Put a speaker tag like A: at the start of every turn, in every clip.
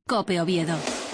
A: COPE Oviedo.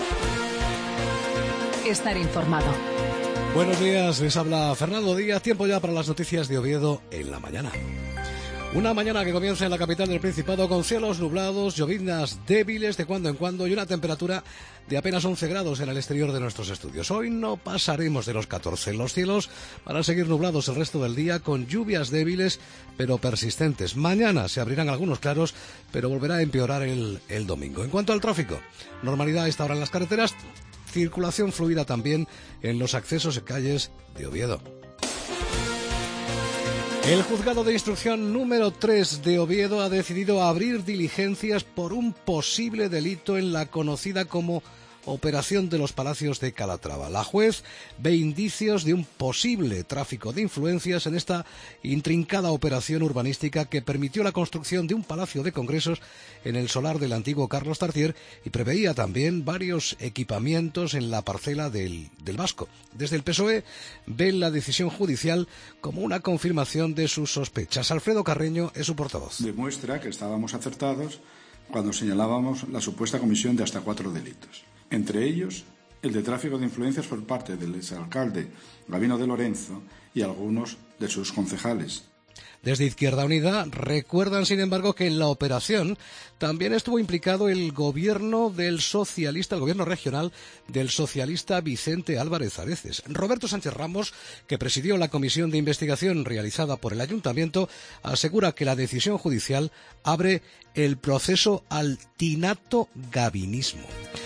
A: Estar informado.
B: Buenos días, les habla Fernando Díaz. Tiempo ya para las noticias de Oviedo en la mañana. Una mañana que comienza en la capital del Principado con cielos nublados, lloviznas débiles de cuando en cuando y una temperatura de apenas 11 grados en el exterior de nuestros estudios. Hoy no pasaremos de los 14. Los cielos van a seguir nublados el resto del día con lluvias débiles pero persistentes. Mañana se abrirán algunos claros, pero volverá a empeorar el domingo. En cuanto al tráfico, normalidad a esta hora en las carreteras, circulación fluida también en los accesos y calles de Oviedo. El juzgado de instrucción número 3 de Oviedo ha decidido abrir diligencias por un posible delito en la conocida como Operación de los Palacios de Calatrava. La juez ve indicios de un posible tráfico de influencias en esta intrincada operación urbanística que permitió la construcción de un palacio de congresos en el solar del antiguo Carlos Tartier y preveía también varios equipamientos en la parcela del Vasco. Desde el PSOE ven la decisión judicial como una confirmación de sus sospechas. Alfredo Carreño es su portavoz.
C: Demuestra que estábamos acertados cuando señalábamos la supuesta comisión de hasta 4 delitos. Entre ellos, el de tráfico de influencias por parte del exalcalde Gabino de Lorenzo y algunos de sus concejales.
B: Desde Izquierda Unida recuerdan, sin embargo, que en la operación también estuvo implicado el gobierno regional del socialista Vicente Álvarez Areces. Roberto Sánchez Ramos, que presidió la comisión de investigación realizada por el ayuntamiento, asegura que la decisión judicial abre el proceso al tinato gabinismo.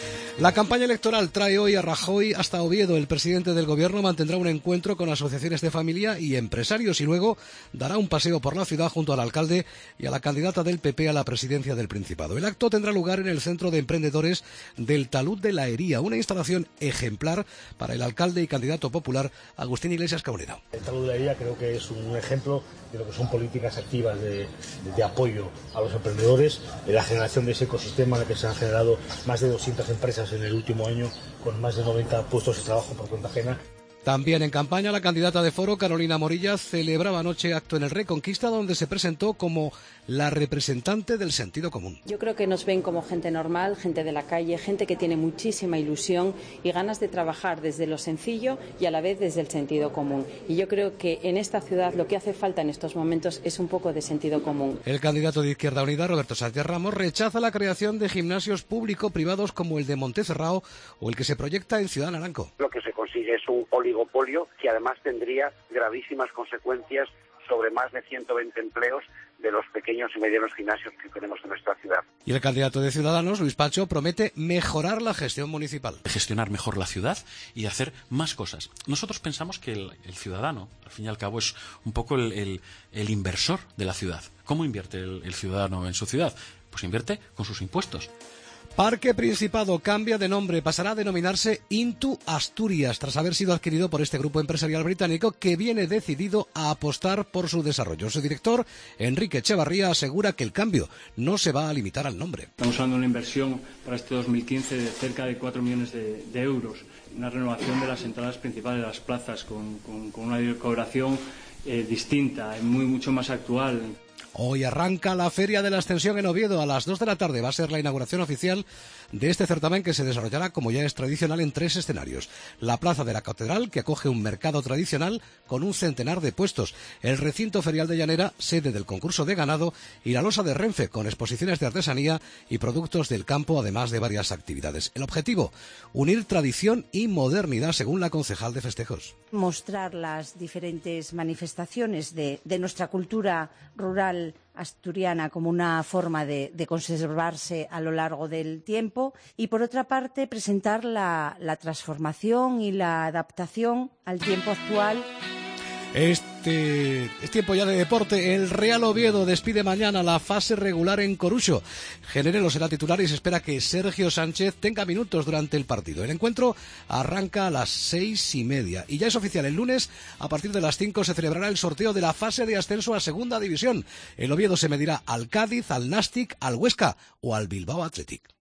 B: La campaña electoral trae hoy a Rajoy hasta Oviedo. El presidente del gobierno mantendrá un encuentro con asociaciones de familia y empresarios y luego dará un paseo por la ciudad junto al alcalde y a la candidata del PP a la presidencia del Principado. El acto tendrá lugar en el Centro de Emprendedores del Talud de la Hería, una instalación ejemplar para el alcalde y candidato popular Agustín Iglesias Cabrera.
D: El Talud de la Hería creo que es un ejemplo de lo que son políticas activas de apoyo a los emprendedores, de la generación de ese ecosistema en el que se han generado más de 200 empresas en el último año, con más de 90 puestos de trabajo por cuenta ajena.
B: También en campaña, la candidata de Foro, Carolina Morilla, celebraba anoche acto en el Reconquista, donde se presentó como la representante del sentido común.
E: Yo creo que nos ven como gente normal, gente de la calle, gente que tiene muchísima ilusión y ganas de trabajar desde lo sencillo y a la vez desde el sentido común. Y yo creo que en esta ciudad lo que hace falta en estos momentos es un poco de sentido común.
B: El candidato de Izquierda Unida, Roberto Sánchez Ramos, rechaza la creación de gimnasios público-privados como el de Montezerrao o el que se proyecta en Ciudad Naranco.
F: Lo que se consigue es un oligopolio que además tendría gravísimas consecuencias sobre más de 120 empleos de los pequeños y medianos gimnasios que tenemos en nuestra ciudad.
B: Y el candidato de Ciudadanos, Luis Pacho, promete mejorar la gestión municipal.
G: Gestionar mejor la ciudad y hacer más cosas. Nosotros pensamos que el ciudadano, al fin y al cabo, es un poco el inversor de la ciudad. ¿Cómo invierte el ciudadano en su ciudad? Pues invierte con sus impuestos.
B: Parque Principado cambia de nombre, pasará a denominarse Intu Asturias, tras haber sido adquirido por este grupo empresarial británico que viene decidido a apostar por su desarrollo. Su director, Enrique Echevarría, asegura que el cambio no se va a limitar al nombre.
H: Estamos hablando de una inversión para este 2015 de cerca de 4 millones de euros, una renovación de las entradas principales de las plazas con una decoración distinta, mucho más actual.
B: Hoy arranca la Feria de la Ascensión en Oviedo. A las 2 de la tarde va a ser la inauguración oficial de este certamen que se desarrollará, como ya es tradicional, en 3 escenarios. La Plaza de la Catedral, que acoge un mercado tradicional con un centenar de puestos. El recinto ferial de Llanera, sede del concurso de ganado. Y la Losa de Renfe, con exposiciones de artesanía y productos del campo, además de varias actividades. El objetivo, unir tradición y modernidad, según la concejal de festejos.
I: Mostrar las diferentes manifestaciones de nuestra cultura rural asturiana como una forma de conservarse a lo largo del tiempo y, por otra parte, presentar la transformación y la adaptación al tiempo actual.
B: Es tiempo ya de deporte. El Real Oviedo despide mañana la fase regular en Coruxo. Generelo será titular y se espera que Sergio Sánchez tenga minutos durante el partido. El encuentro arranca a las 6:30 y ya es oficial. El lunes, a partir de las 5, se celebrará el sorteo de la fase de ascenso a Segunda División. El Oviedo se medirá al Cádiz, al Nastic, al Huesca o al Bilbao Athletic.